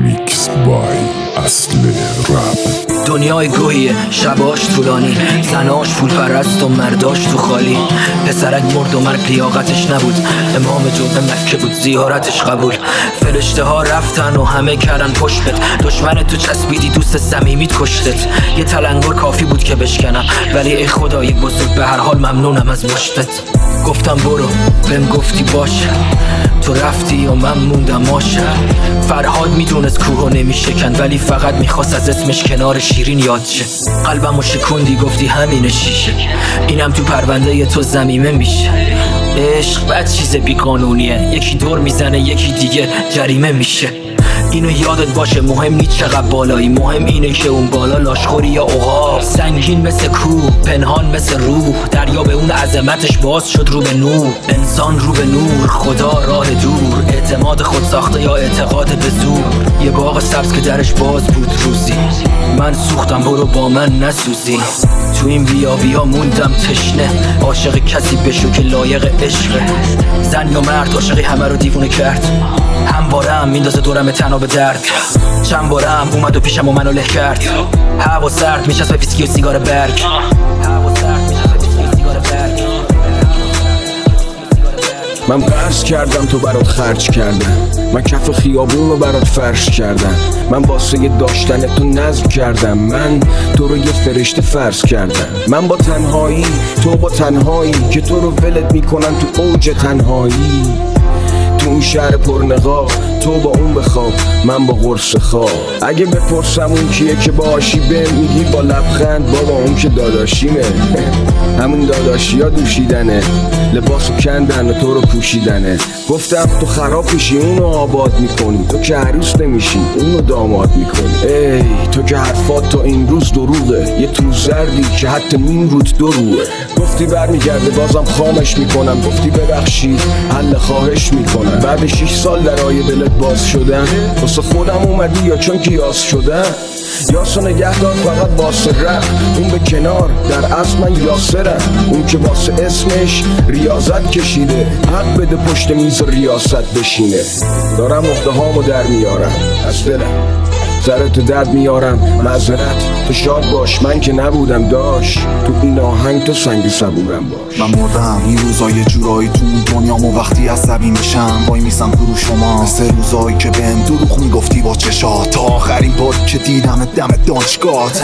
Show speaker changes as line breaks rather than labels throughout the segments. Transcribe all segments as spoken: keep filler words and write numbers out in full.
میکس بای اصل رپ.
دنیای گوهیه شباش طولانی، زناش پول پرست و مرداش تو خالی. پسرک مرد و مرگ لیاقتش نبود، امام جمعه مکه بود زیارتش قبول. فرشته ها رفتن و همه کردن پشتت، دشمن تو چسبیدی دوست صمیمیت کشتت. یه تلنگر کافی بود که بشکنم، ولی ای خدای بزرگ به هر حال ممنونم از مشتت. گفتم برو بهم گفتی باشه، تو رفتی و من موندم ماشه. فرهاد میدونست کوهو نمیشکن، ولی فقط میخواست از اسمش کنار شیرین یاد شه. قلبمو شکوندی گفتی همینه شیشه، اینم تو پرونده تو ضمیمه میشه. عشق بد چیز بیقانونیه، یکی دور میزنه یکی دیگه جریمه میشه. اینو یادت باشه مهم نیست چقدر بالایی، مهم اینه که اون بالا لاشخوری یا عقاب. سنگین مثل کوه پنهان مثل روح، دریا به اون عظمتش باز شد رو به نور. انسان رو به نور، خدا راه دور، اعتماد خود ساخته یا اعتقاد به زور. یه باغ سبز که درش باز بود روزی، من سوختم برو با من نسوزی. تو این بیا بیا موندم تشنه، عاشق کسی بشو که لایق عشقه. زن یا مرد عاشقی همه رو دیوونه کرد، هم بارم میندازه دورم تنها به درد. چند بارم اومد و پیشم و منو له کرد، هوا سرد میشست به ویسکی و سیگار برگ. هوا سرد میشست به ویسکی و سیگار برگ.
من قرض کردم تو برات خرج کردم، من کف خیابون رو برات فرش کردم. من واسه داشتن تو نظر کردم، من تو رو یه فرشته فرض کردم. من با تنهایی تو با تنهایی، که تو رو ولت میکنن تو اوج تنهایی. تو اون شهر پرنقاب تو با اون بخواب، من با قرص خواب. اگه بپرسم اون کیه که باشی به میگی با لبخند بابا اون که داداشیمه. همون داداشی ها دوشیدنه، لباسو کندن و تو رو پوشیدنه. گفتم تو خراب میشی اونو آباد میکنی، تو که عروس نمیشی اونو داماد میکنی. ای تو که حرفات تا این روز دروغه، یه تو زردی که حتی نیم روت دو روه. گفتی برمیگرده بازم خامش میکنم، گفتی ببخشید حل خواهش میکنم. بعد شیش سال درای دلت باز شدن، واسه خودم اومدی یا چون قیاس شدن؟ یاسو نگهدار فقط واسه رپ، اون به کنار در اصل من یاسرم. اون که واسه اسمش ریاضت کشیده، حق بده پشت میز ریاست بشینه. دارم عهده هامو در میارم از دلم، سرت درد میارم معذرت. تو شاد باش من که نبودم داش، تو این آهنگ تو سنگ صبورم باش.
من مردم این روزا یه جورایی تو دنیامو، وقتی عصبی میشم وای میسم برو شما. مثل روزایی که بهم دروغ میگفتی با چشات، تا آخرین باری که دیدم دم دانشگاهت.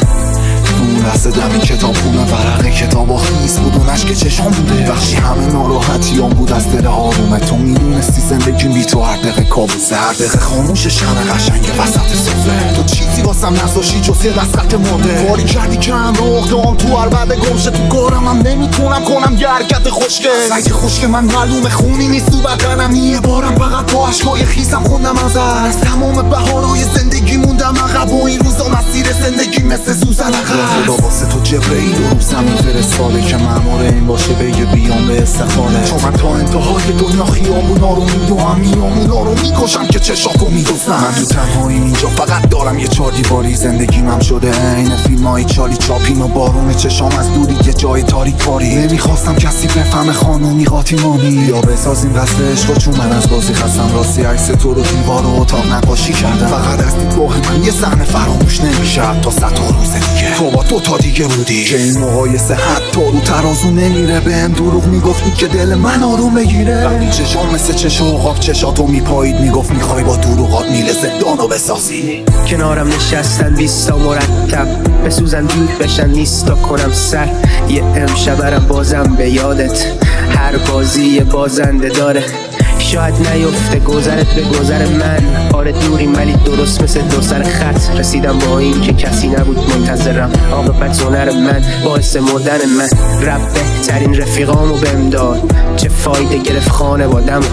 اون لحظه دم کتاب خونه ورقه کتابا خیس بود و نشک چشام بوده. وقتی همه ناراحتیام بود از دل آرومه، تو میدونستی زندگیم بی تو هر دقیقه کابوسه. هر دقیقه خاموشش همه قشنگ وسط سفره، تو چیزی واسم نذاشی جز یه دستت مرده. باری کردی که هم رو اقدام تو هر بعد گمشه، تو کارم هم نمیتونم کنم یه حرکت خوشگل. سنگ خشک من معلومه خونی نیست تو بدنم، یه بارم فقط با عشقای خیسم خوندم ازت. از تمام بهارهای زندگی موندم عقب و این روزا مسیر زندگی مثل سوزن عقب. خدا واسه تو جبرئیل و رو زمین فرستاده که مأمور این باشه بگه بیام به استخانه. چون من تا انتهای دنیا خیامونا رو میدوام، میامونا رو میکشم که چشاتو میدوزم. من تو تنهایی اینجا فقط دارم یه چار دیواری، زندگیم هم شده عین فیلم های چالی چاپین و بارون چشام از دوری یه جای تاریک کاری. نمیخواستم کسی بفهمه خانومی قاطیمانی، یا بسازیم قصد عشق چون من از بازی خستم. راستی عکس تو رو دیوار و اتاق نقاشی کردم، فقط از دیدگاه من یه صحنه فراموش نمیشه تا صد تا روز دیگه. تو با دو تا دیگه بودی که این مقایسه حتی رو ترازو نمیره. بهم دروغ میگفتی که دل من آروم بگیره، وقتی چشام مثل چش عقاب چشاتو میپایید میگفت میخوای با دروغات میل زندانو بسازی.
کنارم نشستن بیستا مرتب، بسوزن دود بشن نیستا کنم سر. یه امشبرم بازم به یادت، هر بازی یه بازنده داره. شاید نیفته گذرت به گذر من، آره دوریم ولی درست مثل دو سر خط. رسیدم با این که کسی نبود منتظرم، عاقبت هنر من باعث مردن من. رب بهترین رفیقامو بهم داد، چه فایده گرفت خانوادم.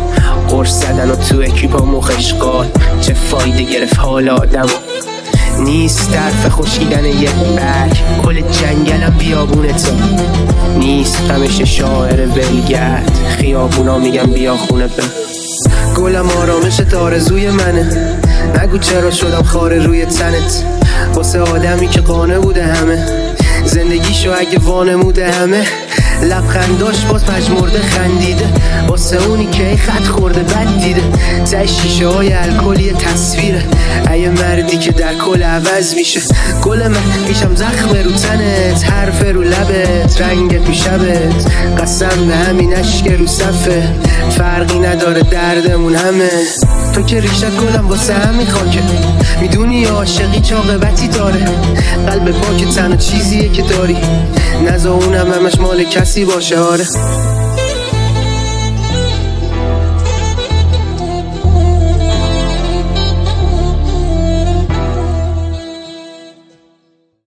قرص زدن و تو اکیپا مخشقال، چه فایده گرفت حال آدم. نیست طرف خوشیدن یه برگ، کل جنگلم بیابونه تو. نیست غمش شاعر ولگرد، خیابونا میگم بیا خونه به. گلم آرامش آرزوی منه، نگو چرا شدم خاره روی تنت. واسه آدمی که قانه بوده همه، زندگیشو اگه وانموده همه. لبخنداش باز پژمرده خندیده واسه اونی که خط خورده بد دیده ته شیشه های الکلی تصویره ای مردی که در کل عوض میشه گل من میشم زخم رو تنت حرف رو لبت رنگ تو شبت قسم به همین اشک رو صفه فرقی نداره دردمون همه تو که ریشت گلم واسه همین خاکه میدونی عاشقی چه عاقبتی داره قلب پاک تنها چیزیه که داری نزا اونم همش مال کسی باشه آره